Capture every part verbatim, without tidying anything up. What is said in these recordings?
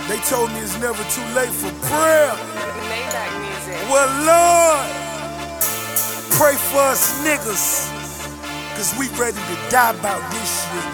They told me it's never too late for prayer. Maybach music. Well, Lord, pray for us niggas, cause we ready to die about this shit.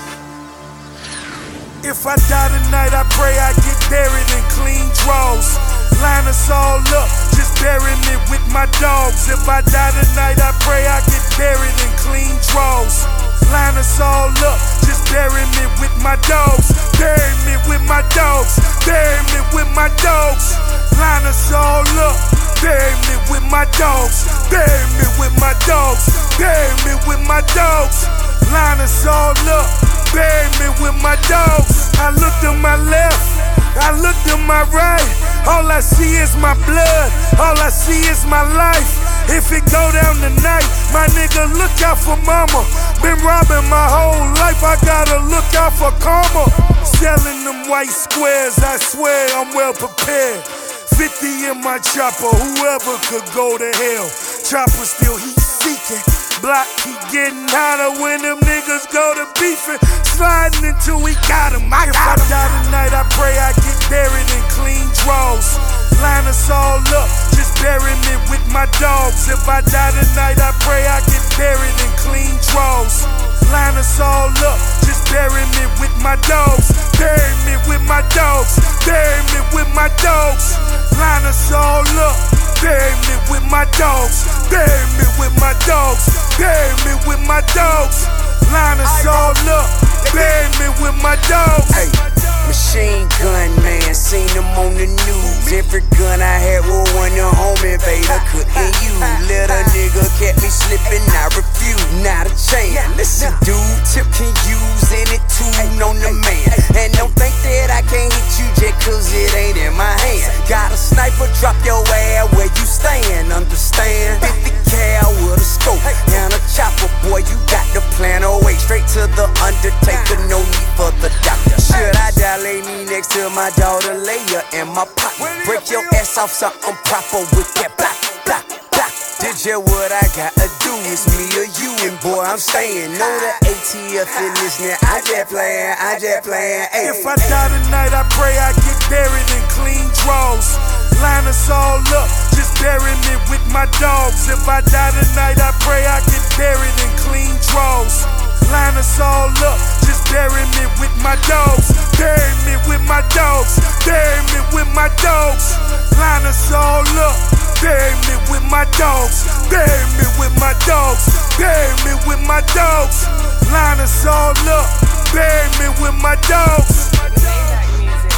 If I die tonight, I pray I get buried in clean drawers. Line us all up, just bury me with my dogs. If I die tonight, I pray I get buried in clean drawers. Line us all up, just bury me with my dogs. Bury me with my dogs. Bury me with my dogs. Line us all up, bury me with my dogs. Bury me with my dogs. Bury me with my dogs. Line us all up, bury me with my dogs. I look to my left, I look to my right. All I see is my blood, all I see is my life. If it go down tonight, my nigga, look out for mama. Been robbing my whole life, I gotta look out for karma. Selling them white squares, I swear I'm well prepared. Fifty in my chopper, whoever could go to hell. Chopper still heat seeking, block keep getting hotter when them niggas go to beefing. Sliding until we got him, I got him. If I die tonight, I pray I get buried in clean drawers. Line us all up, just bury me with my dogs. If I die tonight, I pray I get buried in clean drawers. Line us all up, just bury me with my dogs. Bury me with my dogs. Bury me with my dogs. Line us all up, bury me with my dogs. Bury me with my dogs. Bury me with my dogs. Line us all up, bury me with my dogs. Hey, machine gun man, seen them on the news. Every gun I had was one a home invader couldn't use. Little nigga kept me slipping, I refuse, not a chance. Listen, dude, Tip can use any tool on the man. And don't think that I can't hit you just cause it ain't in my hand. Got a sniper, drop your ass where you stand, understand? fifty cal with a scope and a chopper, boy, you got the plan away. Straight to the undertaker, no need for the doctor. Should I die, lay me next to my daughter, lay her in my pocket. Break your ass off something proper with that block, block, block. Did you what I gotta do? It's me or you, and boy, I'm staying. Know the A T F in this now. I just playin', I just playin'. Ay. If I die tonight, I pray I get buried in clean drawers. Line us all up, just bury me with my dogs. If I die tonight, I pray I get buried in clean drawers. Line us all up, just bury me with my dogs. Bury me with my dogs. Bury me with my dogs. Line us all up, bury me with my dogs. Bury me with my dogs. Bury me with my dogs. Line us all up, bury me with my dogs. Maybach music.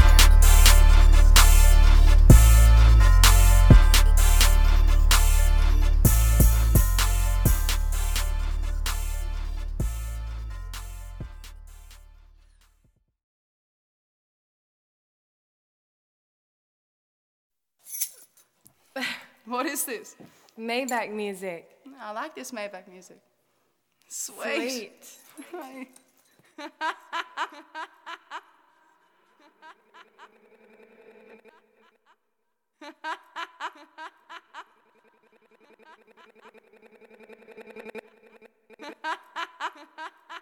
What is this? Maybach music. I like this Maybach music. Sweet. Sweet.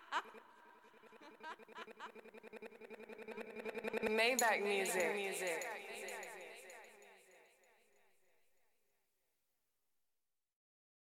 Maybach music. music.